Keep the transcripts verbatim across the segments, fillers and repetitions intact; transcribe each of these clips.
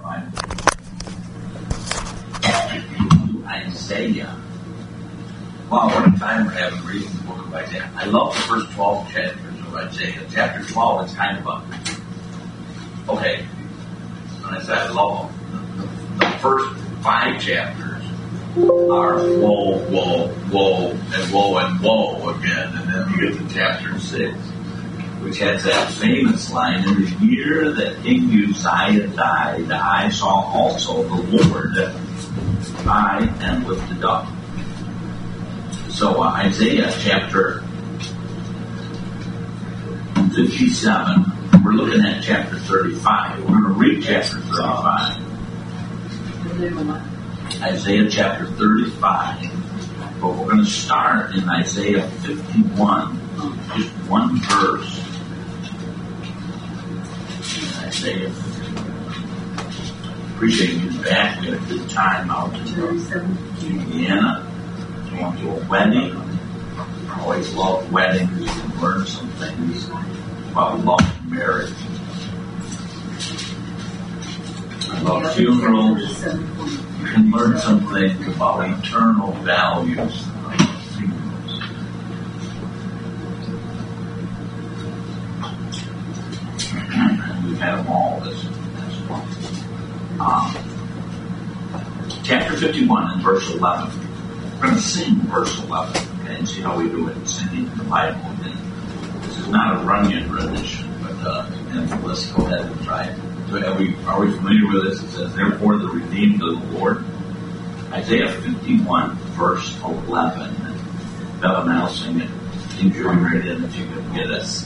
right? Isaiah. Wow, what a time we're having reading the book of Isaiah. I love the first twelve chapters of Isaiah. Chapter twelve is kind of a, okay, when I say I love them, the, the first five chapters are whoa, whoa, whoa, and whoa, and whoa again, and then you get to chapter six, which has that famous line, in the year that King Uzziah died, I saw also the Lord high and lifted up. So uh, Isaiah chapter fifty-seven, we're looking at chapter thirty-five. We're going to read chapter thirty-five. Isaiah chapter thirty-five. But we're going to start in Isaiah fifty-one. Just one verse. Isaiah fifty-one. Appreciate you back. We had a good time out in Indiana. Going to a wedding. I always love weddings. You can learn some things about love and marriage. I love funerals. You can learn some things about eternal values. And we've had them all this, this month. Um, chapter fifty-one and verse eleven. We're going to sing verse eleven, okay, and see how we do it singing the Bible. And this is not a Runyon rendition, but uh, and let's go ahead and try it. So are we, are we familiar with this? It says, therefore the redeemed of the Lord. Isaiah fifty-one, verse eleven. Bella and I'll sing it. You can join right in if you can get us.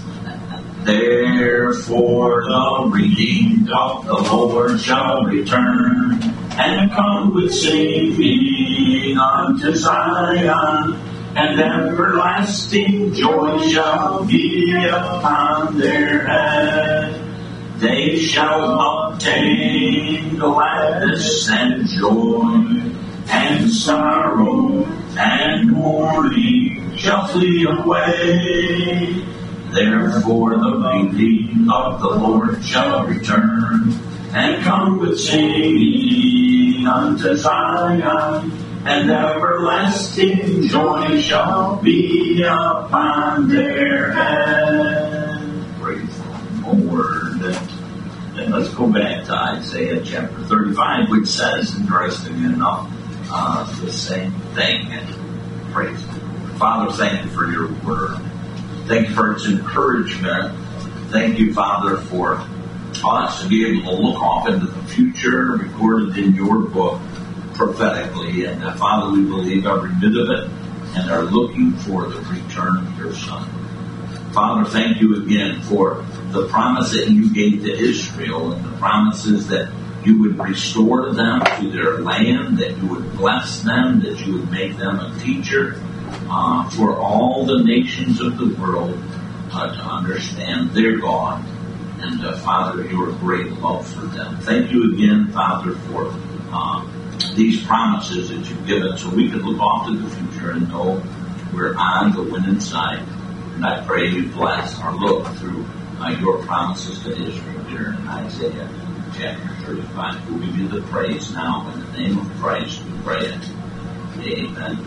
Therefore the redeemed of the Lord shall return, and come with singing unto Zion, and everlasting joy shall be upon their head. They shall obtain gladness and joy, and sorrow and mourning shall flee away. Therefore the redeemed of the Lord shall return, and come with singing unto Zion, and everlasting joy shall be upon their head. Praise the Lord. And let's go back to Isaiah chapter thirty-five, which says, interestingly enough, uh, the same thing. Praise the Lord. Father, thank you for your word. Thank you for its encouragement. Thank you, Father, for us to be able to look off into the future, recorded in your book prophetically. And uh, Father, we believe every bit of it and are looking for the return of your Son. Father, thank you again for the promise that you gave to Israel and the promises that you would restore them to their land, that you would bless them, that you would make them a teacher uh, for all the nations of the world uh, to understand their God. And, uh, Father, your great love for them. Thank you again, Father, for uh, these promises that you've given so we can look off to the future and know we're on the winning side. And I pray you bless our look through uh, your promises to Israel here in Isaiah chapter thirty-five. We'll give you the praise now. In the name of Christ, we pray it. Amen.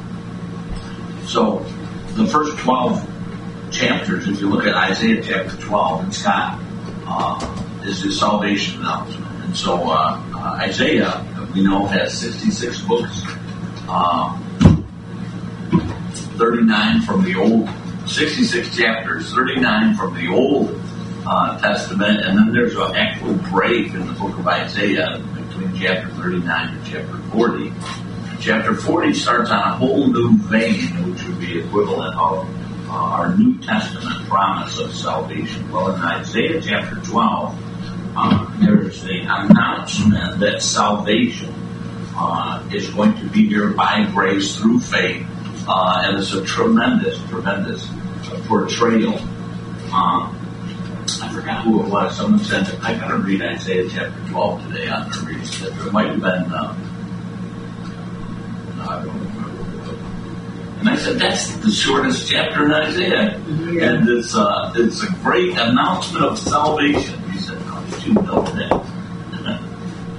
So, the first twelve chapters, if you look at Isaiah chapter twelve, it's got uh, is the salvation announcement. And so uh, uh, Isaiah, we know, has sixty-six books, uh, thirty-nine from the Old, sixty-six chapters, thirty-nine from the Old uh, Testament, and then there's an actual break in the book of Isaiah between chapter thirty-nine and chapter forty. Chapter forty starts on a whole new vein, which would be equivalent of Uh, our New Testament promise of salvation. Well, in Isaiah chapter twelve, uh, there's the announcement that salvation uh, is going to be here by grace through faith, uh, and it's a tremendous, tremendous portrayal. Um, I forgot who it was. Someone said that I got to read Isaiah chapter twelve today on the reading schedule. It might have been. Uh, I don't know. And I said, that's the shortest chapter in Isaiah. Yeah. And it's, uh, it's a great announcement of salvation. He said, how did you know that?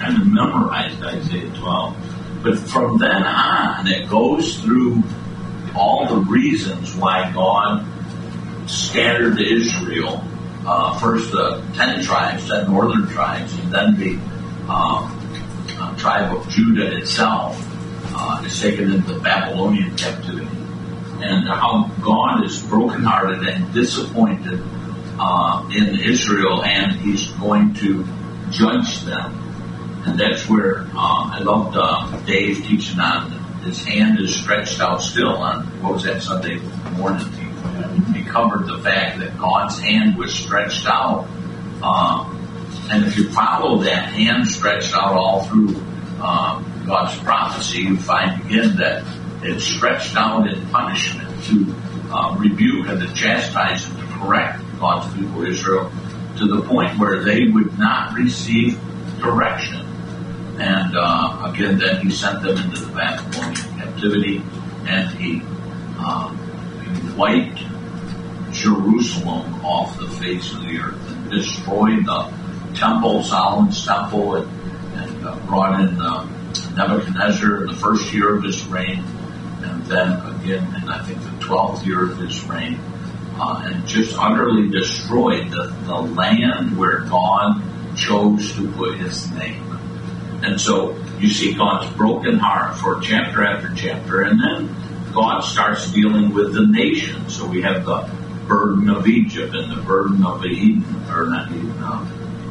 kind of memorized Isaiah twelve. But from then on, it goes through all the reasons why God scattered Israel. Uh, first the ten tribes, then northern tribes, and then the um, uh, tribe of Judah itself uh, is taken into Babylonian captivity. And how God is brokenhearted and disappointed uh, in Israel, and He's going to judge them. And that's where uh, I loved uh, Dave teaching on His hand is stretched out still on, what was that Sunday morning? He, he covered the fact that God's hand was stretched out. Uh, and if you follow that hand stretched out all through uh, God's prophecy, you find again that it's stretched out in punishment to uh, rebuke and to chastise and to correct God's people Israel to the point where they would not receive direction. And uh, again, then He sent them into the Babylonian captivity, and He, uh, he wiped Jerusalem off the face of the earth and destroyed the temple, Solomon's temple, and, and uh, brought in uh, Nebuchadnezzar in the first year of his reign, and then again in I think the twelfth year of his reign, uh, and just utterly destroyed the, the land where God chose to put His name. And so you see God's broken heart for chapter after chapter, and then God starts dealing with the nation. So we have the burden of Egypt and the burden of Eden, or not Eden, uh,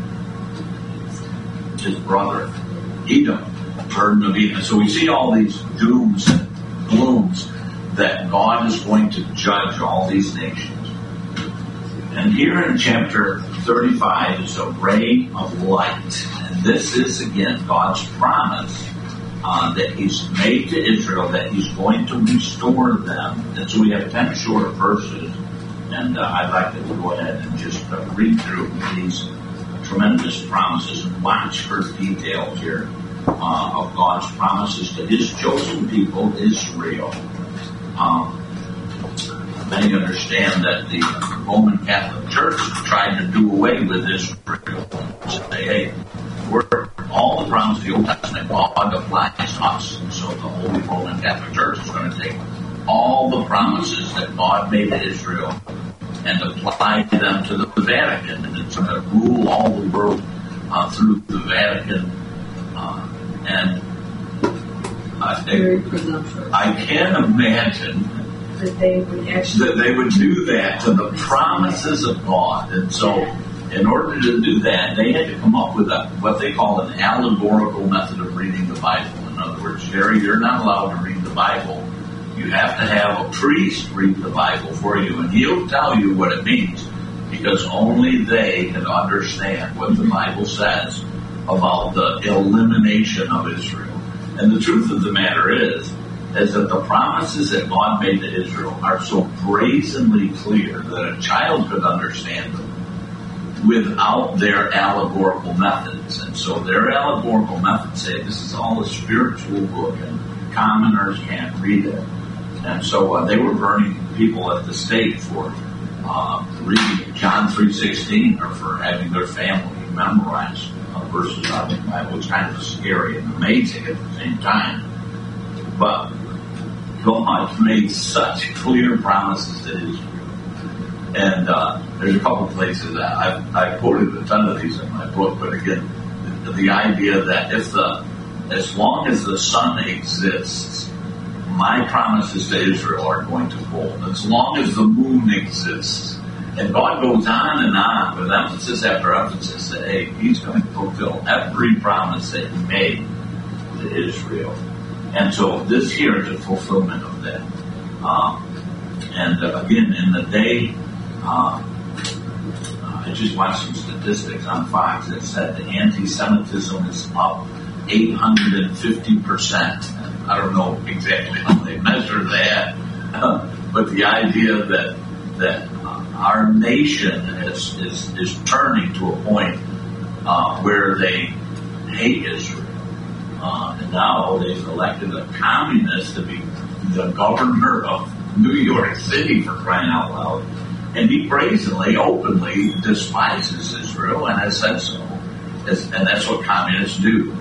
his brother Edom, the burden of Edom. So we see all these dooms and glooms that God is going to judge all these nations. And here in chapter thirty-five is a ray of light. And this is, again, God's promise uh, that He's made to Israel, that He's going to restore them. And so we have ten short verses. And uh, I'd like to go ahead and just uh, read through these tremendous promises and watch for details here uh, of God's promises to His chosen people, Israel. Um, Many understand that the Roman Catholic Church tried to do away with Israel. Say, hey, we're, all the promises of the Old Testament, God applies to us. And so the Holy Roman Catholic Church is going to take all the promises that God made to Israel and apply them to the Vatican. And it's going to rule all the world uh, through the Vatican. Uh, and I think I can imagine that they would actually that they would do that to the promises of God. And so in order to do that, they had to come up with a, what they call an allegorical method of reading the Bible. In other words, Jerry, you're not allowed to read the Bible. You have to have a priest read the Bible for you, and he'll tell you what it means, because only they can understand what the Bible says about the elimination of Israel. And the truth of the matter is, is that the promises that God made to Israel are so brazenly clear that a child could understand them without their allegorical methods. And so their allegorical methods say this is all a spiritual book and commoners can't read it. And so uh, they were burning people at the stake for uh, reading John three sixteen or for having their family memorize uh, verses out of the Bible. It's kind of scary and amazing at the same time. But God made such clear promises to Israel. And uh, there's a couple places that I've, I've quoted a ton of these in my book, but again, the, the idea that if the, as long as the sun exists, my promises to Israel are going to hold. As long as the moon exists. And God goes on and on with emphasis after emphasis that, hey, He's going to fulfill every promise that He made to Israel. And so this here is a fulfillment of that. Um, and uh, again, in the day, uh, uh, I just watched some statistics on Fox that said the anti-Semitism is up eight hundred fifty percent. I don't know exactly how they measure that, uh, but the idea that that uh, our nation is, is, is turning to a point uh, where they hate Israel. Uh, and now they've elected a communist to be the governor of New York City, for crying out loud. And he brazenly, openly despises Israel and has said so. As, and that's what communists do.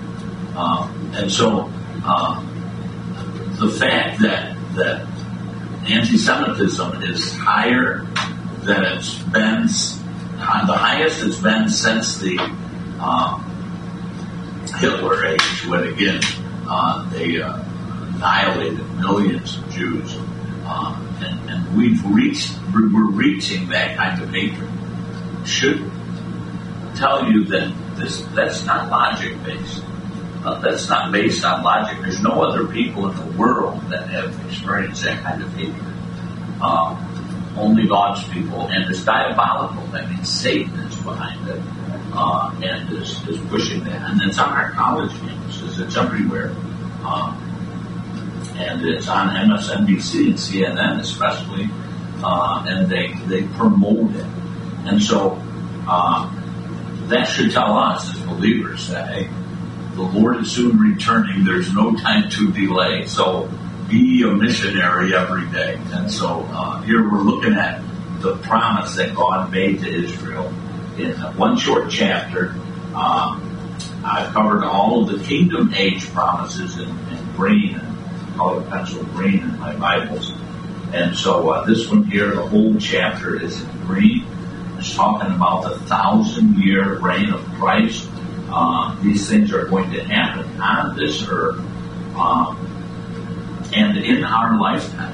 Um, and so uh, the fact that that anti-Semitism is higher than it's been, uh, the highest it's been since the um, Hitler age, when again uh, they uh, annihilated millions of Jews, uh, and, and we've reached, we're reaching that kind of hatred. Should tell you that this that's not logic based. Uh, that's not based on logic. There's no other people in the world that have experienced that kind of hatred. Uh, only God's people, and it's diabolical. That means Satan is behind it, uh, and is, is pushing that. And it's on our college campuses. It's everywhere. Uh, and it's on M S N B C and C N N especially, uh, and they they promote it. And so uh, that should tell us as believers that, hey, the Lord is soon returning. There's no time to delay. So be a missionary every day. And so uh, here we're looking at the promise that God made to Israel in one short chapter. Um, I've covered all of the kingdom age promises in, in green, and color pencil green in my Bibles. And so uh, this one here, the whole chapter is in green. It's talking about the thousand-year reign of Christ. Uh, these things are going to happen on this earth um, and in our lifetime.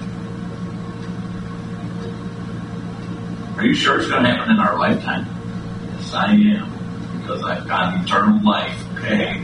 Are you sure it's going to happen in our lifetime? Yes, I am, because I've got eternal life. Okay,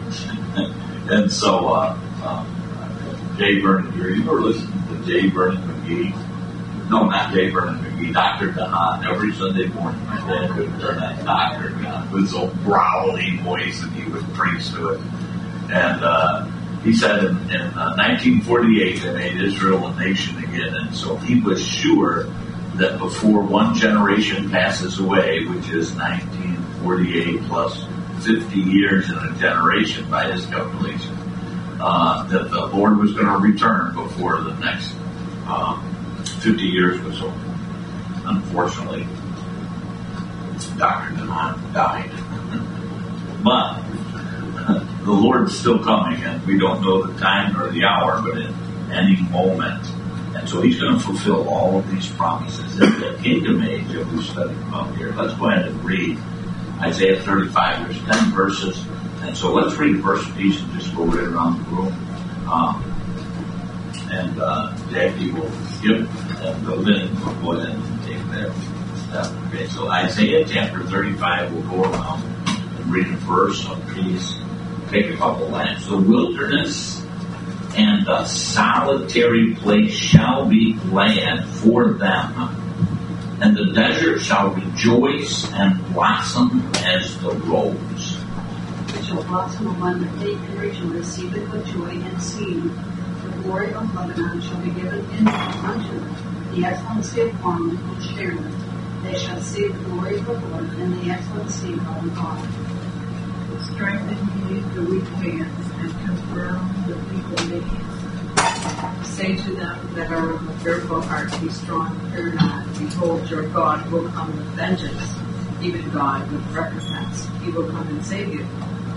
and so uh, uh, Jay Vernon, you were listening to Jay Vernon McGee. No, not Jay Vernon McGee, Doctor DeHaan. Every Sunday morning, my dad would turn on Doctor DeHaan with his old growly voice, and he would preach to it. And uh, he said in, in uh, nineteen forty-eight, they made Israel a nation again. And so he was sure that before one generation passes away, which is nineteen forty-eight plus fifty years in a generation by his calculation, uh, that the Lord was going to return before the next um, fifty years was over. Unfortunately, Doctor DeHaan died. But the Lord's still coming, and we don't know the time or the hour, but in any moment. And so he's going to fulfill all of these promises in the kingdom age that we studied about here. Let's go ahead and read Isaiah thirty-five. There's ten verses. And so let's read a verse apiece and just go right around the room. Um, and uh, Jackie will skip, and the Lynn will go ahead and take that step. Okay, so Isaiah chapter thirty-five, we'll go around and read a verse apiece. Take a couple lamps. The wilderness and the solitary place shall be glad for them, and the desert shall rejoice and blossom as the rose. It shall blossom abundantly and rejoice, even with joy and singing. The glory of Lebanon shall be given in unto them, the excellency of Carmel and Sharon. They shall see the glory of the Lord and the excellency of our God. Strengthen ye the weak hands, and confirm the feeble knees. Say to them that are of a fearful heart, be strong, fear not. Behold, your God will come with vengeance, even God with recompense. He will come and save you.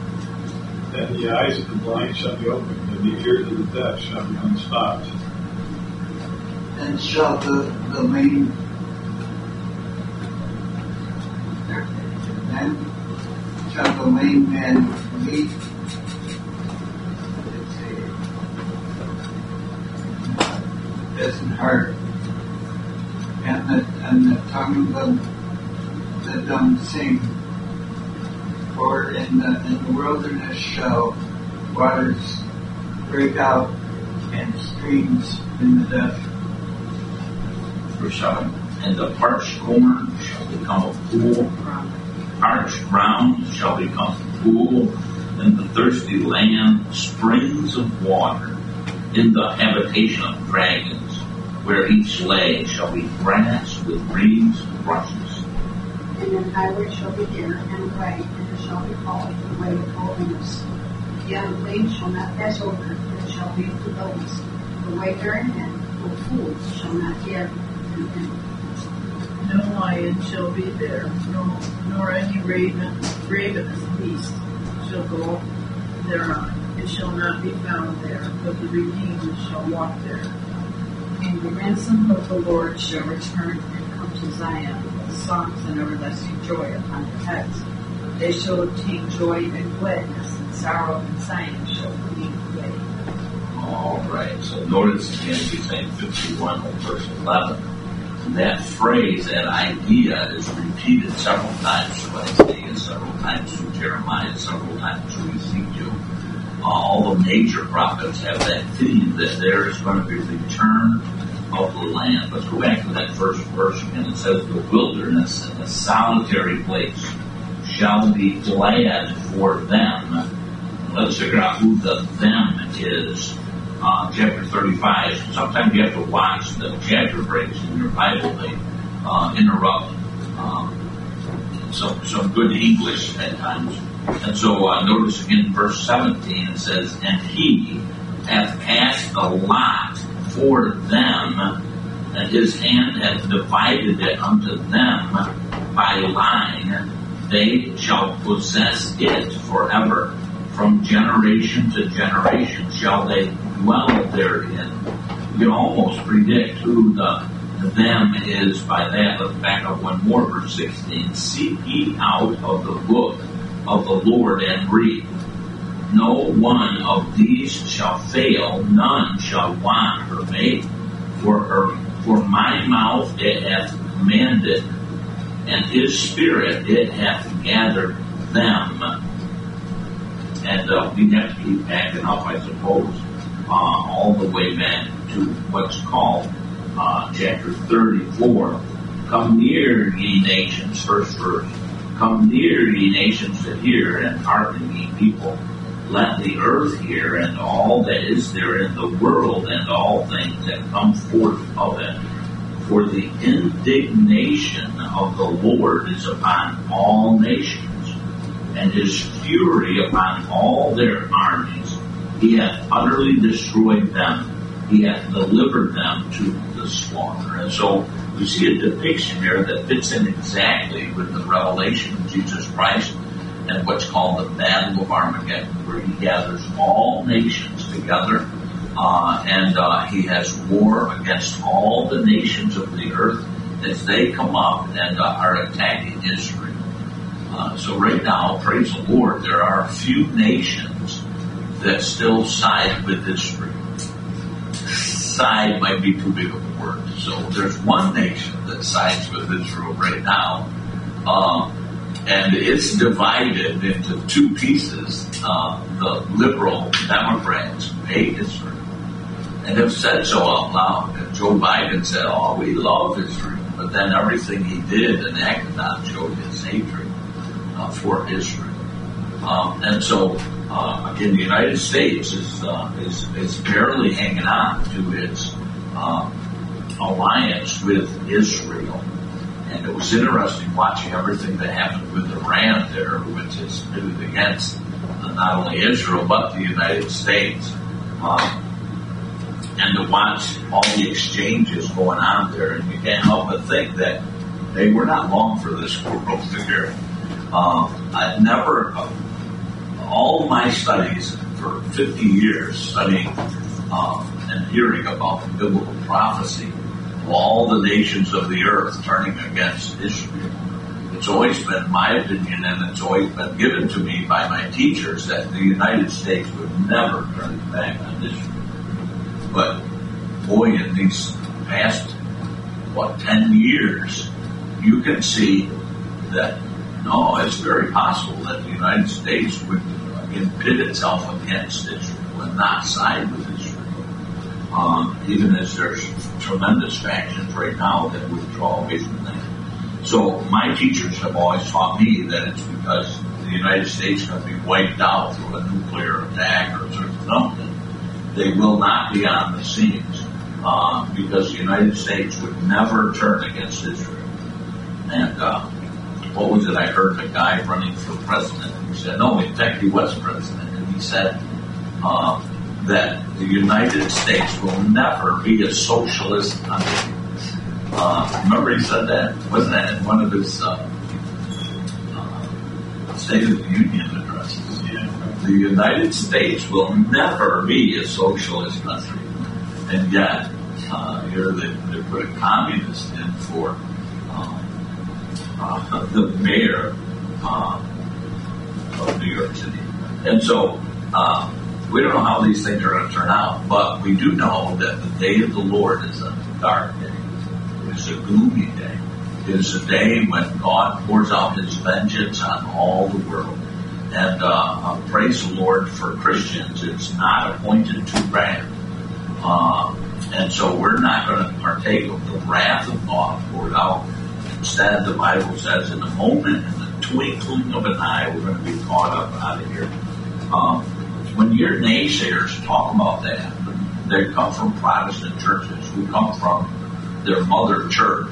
And the eyes of the blind shall be opened, and the ears of the deaf shall be unstopped. And shall the, the lame and shall the lame man leap? Doesn't hurt. And the and the tongue of the, the dumb sing. For in the in the wilderness shall waters break out, and streams in the desert. Verse seven. And the parched corn shall become a pool. Parched ground shall become a pool. In the thirsty land, springs of water. In the habitation of dragons, where each lay shall be grass with reeds and rushes. And an highway shall be there, and a way, and it shall be called the way of holiness. The unclean shall not pass over, it shall be to those. The wayfaring men or fools shall not hear in him. No lion shall be there, nor, nor any raven, ravenous beast shall go thereon. It shall not be found there, but the redeemed shall walk there. And the ransom of the Lord shall return and come to Zion with songs and everlasting joy upon their heads. They shall obtain joy and gladness, and sorrow and sighing shall flee away. All right. So notice again, he's saying fifty-one, verse eleven. And that phrase, that idea, is repeated several times through Isaiah, several times through Jeremiah, several times through Ezekiel. Uh, all the major prophets have that theme that there is going to be return of the land. Let's go back to that first verse again. It says, the wilderness and the solitary place shall be glad for them. Let's figure out who the them is. Uh, chapter thirty-five. Sometimes you have to watch the chapter breaks in your Bible. They uh, interrupt um, some, some good English at times. And so uh, notice again verse seventeen, it says, and he hath cast a lot for them, and his hand hath divided it unto them by line. They shall possess it forever. From generation to generation shall they dwell therein. You can almost predict who the them is by that. Let's back up one more, verse sixteen. Seek ye out of the book of the Lord and read. No one of these shall fail, none shall want or make. For her, for my mouth it hath commanded, and his spirit it hath gathered them. And uh, we have to keep backing up, I suppose, uh, all the way back to what's called uh, chapter thirty-four. Come near, ye nations, first verse. Come near, ye nations, to hear, and hearken, ye people. Let the earth hear, and all that is there in the world, and all things that come forth of it. For the indignation of the Lord is upon all nations, and his fury upon all their armies. He hath utterly destroyed them. He hath delivered them to the slaughter. And so we see a depiction here that fits in exactly with the revelation of Jesus Christ and what's called the Battle of Armageddon, where he gathers all nations together, uh, and uh, he has war against all the nations of the earth as they come up and uh, are attacking Israel. Uh, so right now, praise the Lord, there are a few nations that still side with Israel. Side might be too big of a word. So there's one nation that sides with Israel right now, um, and it's divided into two pieces. Uh, the liberal Democrats hate Israel and have said so out loud. And Joe Biden said, oh, we love Israel. But then everything he did and acted on showed his hatred uh, for Israel. Um, and so, uh, again, the United States is, uh, is, is barely hanging on to its um, alliance with Israel. And it was interesting watching everything that happened with Iran there, which is against uh, not only Israel, but the United States. Um, and to watch all the exchanges going on there, and you can't help but think that, hey, we're not long for this world here. Um, I've never, uh, all my studies for fifty years, studying um, and hearing about the biblical prophecy of all the nations of the earth turning against Israel, it's always been my opinion, and it's always been given to me by my teachers, that the United States would never turn its back on Israel. But, boy, in these past, what, ten years, you can see that, no, it's very possible that the United States would again pit itself against Israel and not side with Israel. Um, even as there's tremendous factions right now that withdraw away from that. So my teachers have always taught me that it's because the United States is going to be wiped out through a nuclear attack or something. They will not be on the scenes uh, because the United States would never turn against Israel. And uh, what was it? I heard a guy running for president who said, no, in fact, he was president, and he said uh, that the United States will never be a socialist country. Uh, remember he said that? Wasn't that in one of his uh, uh, State of the Union addresses? Yeah. the United States will never be a socialist country. And yet, uh, here they, they put a communist in for um, uh, the mayor uh, of New York City. And so, uh, we don't know how these things are going to turn out, but we do know that the day of the Lord is a dark day. It's a gloomy day. It is a day when God pours out His vengeance on all the world. And uh, uh, praise the Lord for Christians. It's not appointed to wrath. Uh, and so we're not going to partake of the wrath of God poured out. Instead, the Bible says, in a moment, in the twinkling of an eye, we're going to be caught up out of here. Um, when your naysayers talk about that, they come from Protestant churches who come from their mother church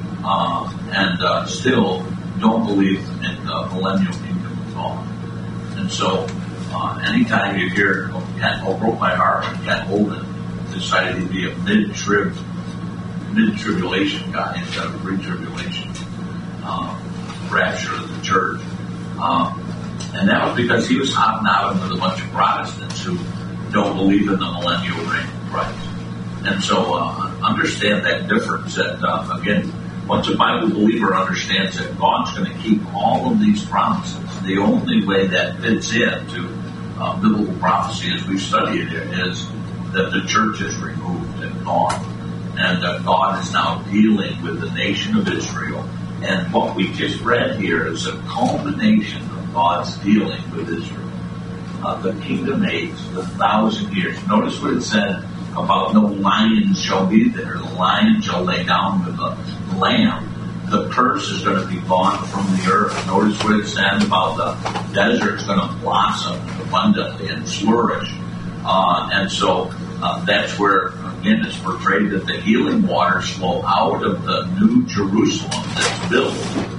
uh, and uh, still don't believe in the millennial kingdom of God. And so, uh, anytime you hear, oh, Kent, oh, broke my heart when Kent Holden decided he'd be a mid-trib, mid-tribulation guy instead of pre-tribulation uh, rapture of the church. Um, and that was because he was hobnobbing with a bunch of Protestants who don't believe in the millennial reign of Christ. And so, uh, understand that difference. That uh, again, once a Bible believer understands that God's going to keep all of these promises, the only way that fits into uh, biblical prophecy as we study it is that the church is removed and gone, and that God is now dealing with the nation of Israel. And what we just read here is a culmination of God's dealing with Israel. Uh, the kingdom age, the thousand years. Notice what it said about no lions shall be there. The lion shall lay down with the lamb. The curse is going to be gone from the earth. Notice what it said about the desert is going to blossom abundantly and flourish. Uh, and so uh, that's where, again, it's portrayed that the healing waters flow out of the new Jerusalem that's built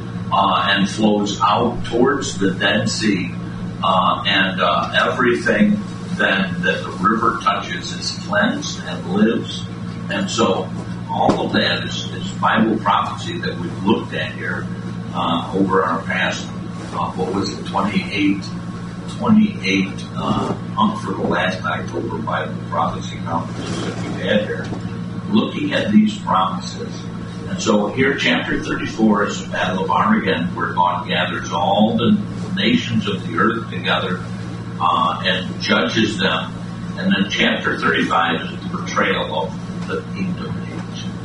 uh, and flows out towards the Dead Sea. Uh, and uh, everything then that the river touches is cleansed and lives. And so all of that is, is Bible prophecy that we've looked at here uh, over our past, uh, what was it, twenty-eight, twenty-eight uh, month for the last October Bible prophecy conferences that we've had here, looking at these promises. And so here, chapter thirty-four is the Battle of Armageddon, where God gathers all the nations of the earth together uh, and judges them. And then chapter thirty-five is the portrayal of the kingdom age.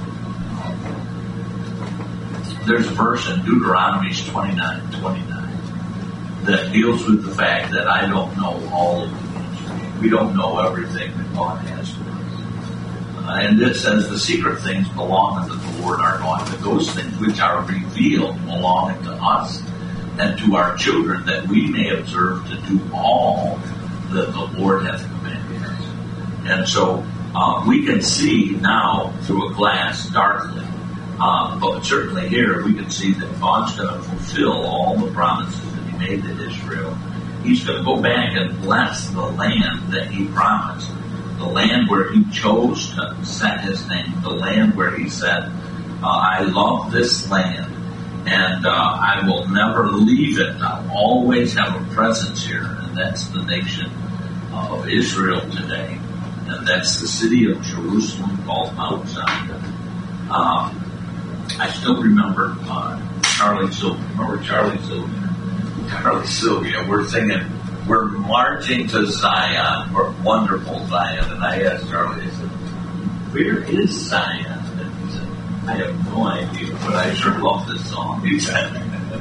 There's a verse in Deuteronomy twenty-nine twenty-nine that deals with the fact that I don't know all of the history. We don't know everything that God has for us. Uh, and it says the secret things belong unto the Lord our God, but those things which are revealed belong unto us and to our children, that we may observe to do all that the Lord hath commanded us. And so uh, we can see now through a glass darkly, uh, but certainly here we can see that God's going to fulfill all the promises that He made to Israel. He's going to go back and bless the land that He promised, the land where He chose to set His name, the land where He said, uh, I love this land. And uh, I will never leave it. I'll always have a presence here. And that's the nation uh, of Israel today. And that's the city of Jerusalem called Mount Zion. Um, I still remember uh, Charlie Sylvia. Remember Charlie Sylvia? Charlie Sylvia. We're singing, we're marching to Zion. We're wonderful Zion. And I asked Charlie, I said, where is Zion? I have no idea, but I sure love this song. He said.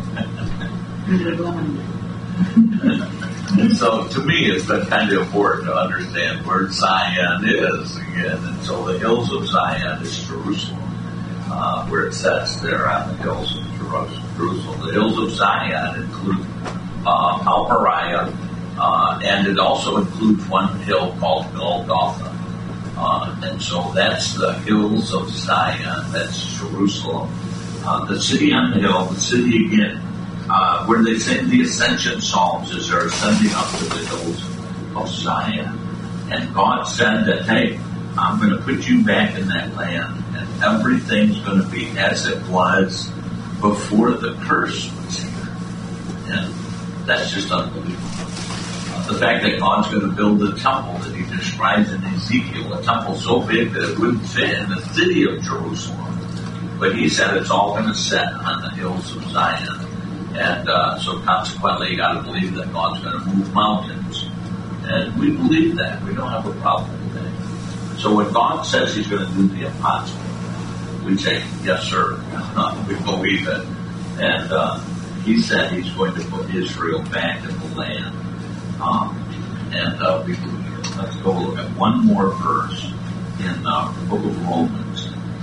And so, to me, it's been kind of important to understand where Zion is again. And so, the hills of Zion is Jerusalem, uh, where it sets there on the hills of Jerusalem. The hills of Zion include uh, Mount Moriah, uh, and it also includes one hill called Golgotha. Uh, and so that's the hills of Zion, that's Jerusalem. Uh, the city on the hill, the city again, uh, where they sing the ascension psalms as they're ascending up to the hills of Zion. And God said that, hey, I'm going to put you back in that land, and everything's going to be as it was before the curse was here. And that's just unbelievable. the fact that God's going to build a temple that he describes in Ezekiel, a temple so big that it wouldn't fit in the city of Jerusalem. But he said it's all going to set on the hills of Zion. And uh, so consequently, you got to believe that God's going to move mountains. And we believe that. We don't have a problem with that. So when God says he's going to do the impossible, we say, yes, sir. We believe it. And uh, he said he's going to put Israel back in the land. Um, and uh, we believe it. Let's go look at one more verse in uh, the book of Romans.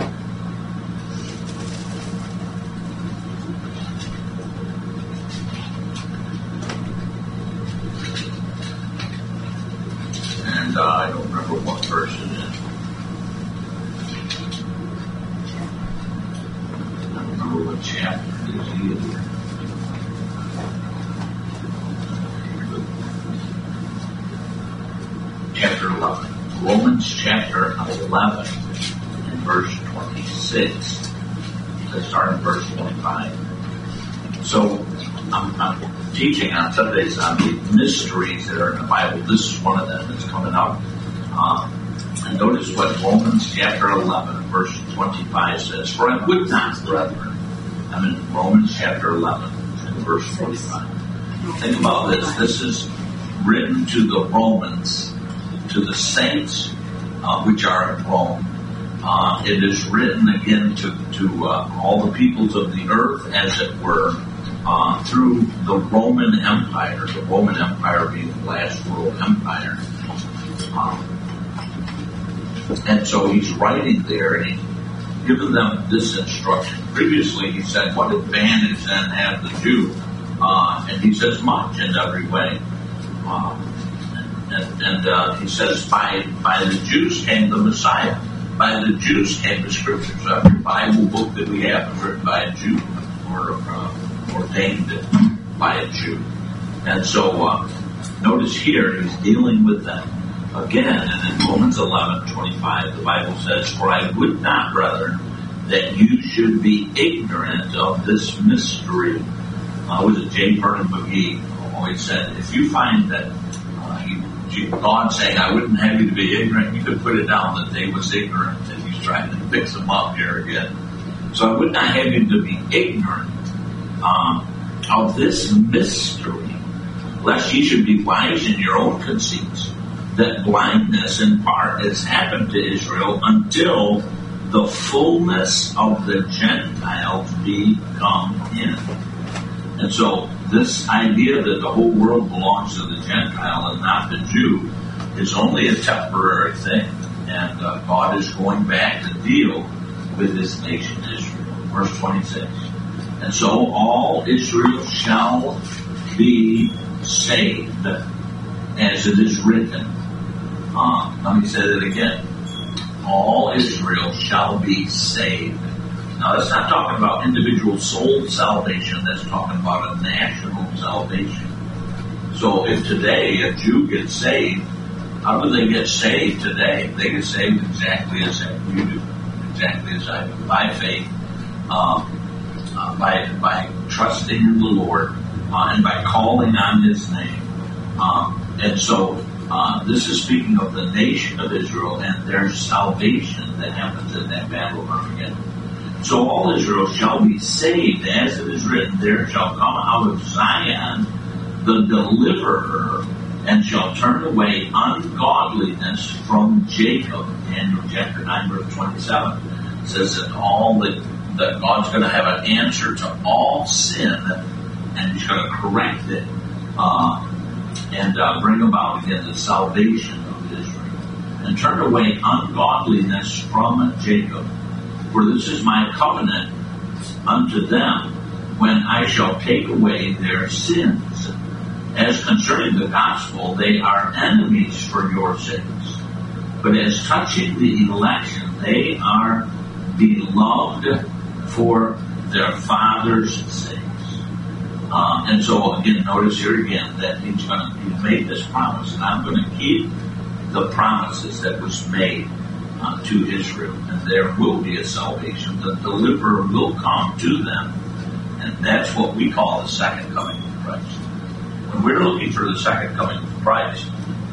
And uh, I don't remember what verse it is. I don't remember what chapter it is either. Chapter eleven. Romans chapter eleven and verse twenty-six. Let's start in verse twenty-five. So I'm, I'm teaching on Sundays on the mysteries that are in the Bible. This is one of them that's coming up. Um, and notice what Romans chapter eleven, verse twenty-five says. For I would not, brethren. I'm in Romans chapter eleven, and verse twenty-five. Think about this. This is written to the Romans, to the saints uh, which are in Rome. Uh, it is written again to, to uh, all the peoples of the earth, as it were, uh, through the Roman Empire, the Roman Empire being the last world empire. Um, and so he's writing there, and he's given them this instruction. Previously he said, what advantage then have the Jew? Uh, and he says, much in every way. Uh, and and uh, he says, by, by the Jews came the Messiah. By the Jews came the Scriptures. Every Bible book that we have is written by a Jew, or uh, ordained by a Jew. And so, uh, notice here, he's dealing with them again. And in Romans eleven twenty-five, the Bible says, for I would not, brethren, that you should be ignorant of this mystery. Uh, was it J. Vernon McGee always said, if you find that uh, he, God saying, I wouldn't have you to be ignorant, you could put it down that they was ignorant, and he's trying to fix them up here again. So I would not have you to be ignorant um, of this mystery, lest ye should be wise in your own conceits, that blindness in part has happened to Israel until the fullness of the Gentiles be come in. And so this idea that the whole world belongs to the Gentile and not the Jew is only a temporary thing. And uh, God is going back to deal with this nation Israel. Verse twenty-six. And so all Israel shall be saved, as it is written. Uh, let me say that again. All Israel shall be saved. Now, that's not talking about individual soul salvation. That's talking about a national salvation. So if today a Jew gets saved, how do they get saved today? They get saved exactly as you do, exactly as I do, by faith, um, uh, by by trusting in the Lord, uh, and by calling on His name. Um, and so uh, this is speaking of the nation of Israel and their salvation that happens in that battle of Armageddon. So all Israel shall be saved, as it is written, there shall come out of Zion the deliverer, and shall turn away ungodliness from Jacob. Daniel chapter nine, verse twenty-seven says that all that, that God's going to have an answer to all sin, and He's going to correct it, uh, and uh, bring about again the salvation of Israel, and turn away ungodliness from Jacob. For this is my covenant unto them, when I shall take away their sins. As concerning the gospel, they are enemies for your sakes. But as touching the election, they are beloved for their father's sakes. Uh, and so again, notice here again that he's going to he made this promise, and I'm going to keep the promises that was made Uh, to Israel, and there will be a salvation. The deliverer will come to them, and that's what we call the second coming of Christ. When we're looking for the second coming of Christ.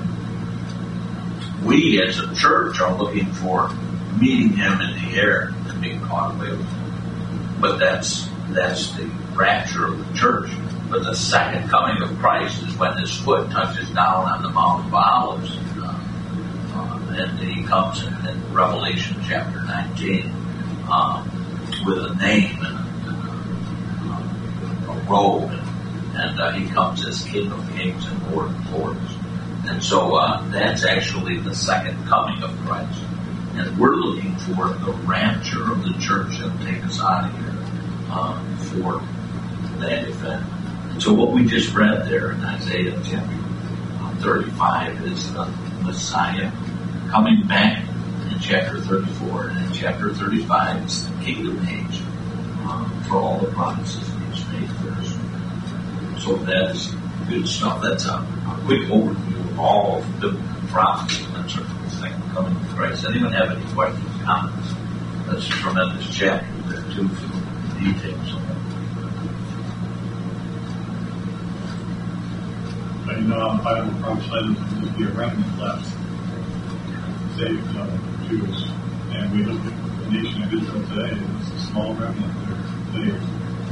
We as a church are looking for meeting him in the air and being caught away with him. But that's that's the rapture of the church. But the second coming of Christ is when his foot touches down on the Mount of Olives. Uh, uh, and he comes in, in Revelation chapter nineteen um, with a name and a, a, a robe. And, and uh, he comes as King of Kings and Lord of Lords. And so uh, that's actually the second coming of Christ. And we're looking for the rapture of the church that will take us out of here um, for that event. So what we just read there in Isaiah chapter thirty-five is the Messiah coming back in chapter thirty-four, and in chapter thirty-five is the kingdom age um, for all the promises that he's made first. So that's good stuff. That's a, a quick overview of all of the prophecies concerning the second coming of Christ. Anyone have any questions, comments? That's a tremendous chapter there too, for the details of it. You know, on the Bible prophesied there's going to be a remnant left, saved uh, Jews. And we look at the nation of Israel today, it's a small remnant there. Saved.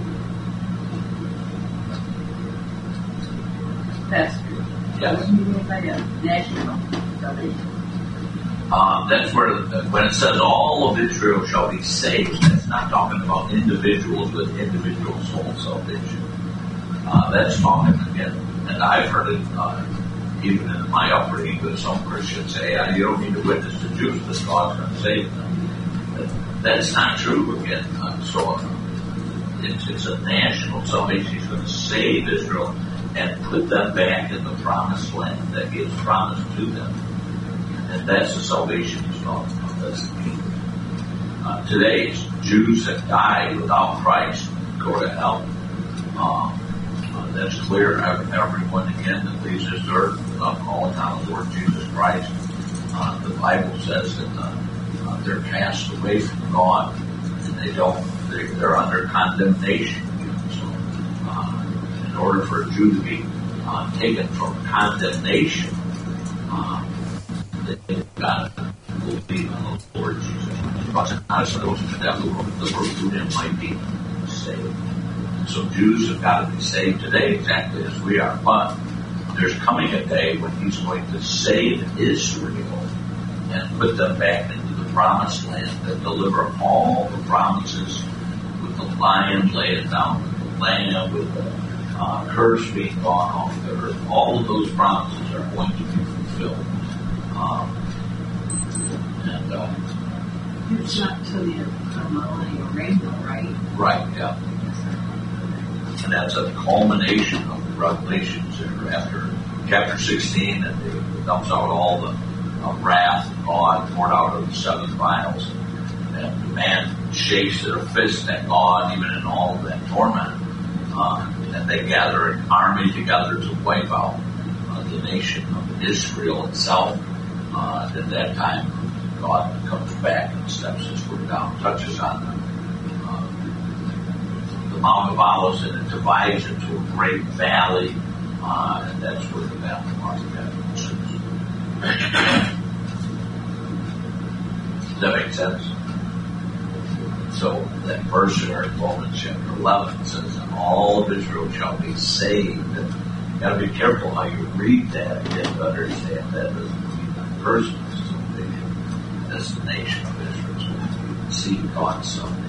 Pastor, Yes. what do you mean by a national salvation? Uh, that's where, when it says all of Israel shall be saved, that's not talking about individuals with individual soul salvation. Uh, that's talking again. And I've heard it, uh, even in my upbringing, that some Christians say, uh, you don't need to witness to Jews, because God's going to save them. But that's not true again. Uh, so uh, it's, it's a national salvation. He's going to save Israel and put them back in the promised land that he has promised to them. And that's the salvation he's talking about. That's the kingdom. Uh, today, Jews that die without Christ go to hell. Um, That's clear. Everyone again that leaves this earth uh, calling on the Lord Jesus Christ. Uh, the Bible says that uh, uh, they're cast away from God, and they don't. They, they're under condemnation. So, uh, in order for a Jew to be uh, taken from condemnation, uh, they've got to believe on the Lord Jesus Christ. Honestly, those that were through him might be saved. So Jews have got to be saved today exactly as we are. But there's coming a day when he's going to save Israel and put them back into the promised land and deliver all the promises with the lion laying down with the lamb, with the uh, curse being gone off the earth. All of those promises are going to be fulfilled. Um, and uh, It's not until the millennial rainbow, right? Right, yeah. And that's a culmination of the revelations there after chapter sixteen, and it dumps out all the uh, wrath of God poured out of the seven vials. And man shakes their fist at God, even in all of that torment. Uh, and they gather an army together to wipe out uh, the nation of Israel itself. Uh, at that time, God comes back and steps his foot down, touches on them. Mount of Olives, and it divides into a great valley, uh, and that's where the Battle of Armageddon sits. Does that make sense? So that verse there in Romans chapter eleven says, and all of Israel shall be saved. And you got to be careful how you read that and to understand that doesn't mean that person's salvation. That's the nation of Israel. So you can see God's salvation.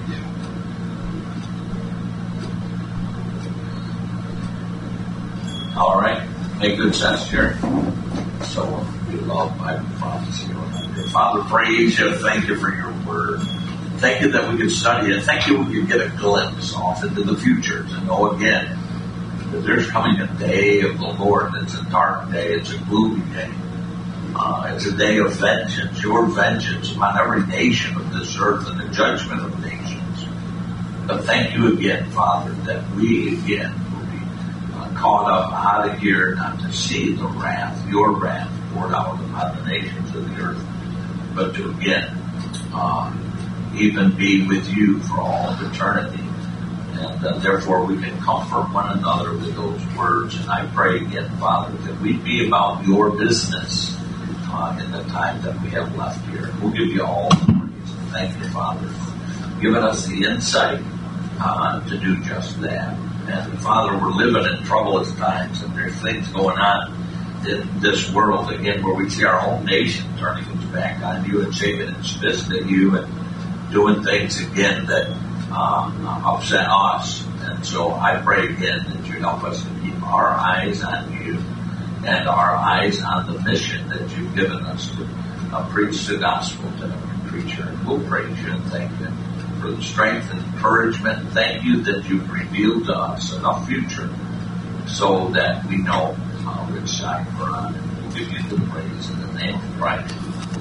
All right, make good sense, Jerry. So we love Bible prophecy. Father, praise you. Thank you for your word. Thank you that we could study it. Thank you we could get a glimpse off into the future to know again that there's coming a day of the Lord. It's a dark day. It's a gloomy day. Uh, it's a day of vengeance, your vengeance upon every nation of this earth and the judgment of nations. But thank you again, Father, that we again caught up out of here not to see the wrath, your wrath poured out upon the nations of the earth, but to again uh, even be with you for all of eternity And uh, therefore we can comfort one another with those words. And I pray again, Father, that we be about your business uh, in the time that we have left here. We'll give you all the praise. Thank you, Father, for giving us the insight uh, to do just that. And Father, we're living in troublous times, and there's things going on in this world, again, where we see our own nation turning its back on you and shaking its fist at you and doing things again that um, upset us. And so I pray again that you help us to keep our eyes on you and our eyes on the mission that you've given us to uh, preach the gospel to every creature. And we'll praise you and thank you for the strength and encouragement. Thank you that you've revealed to us enough future so that we know uh, which side we're on. And we'll give you the praise in the name of Christ.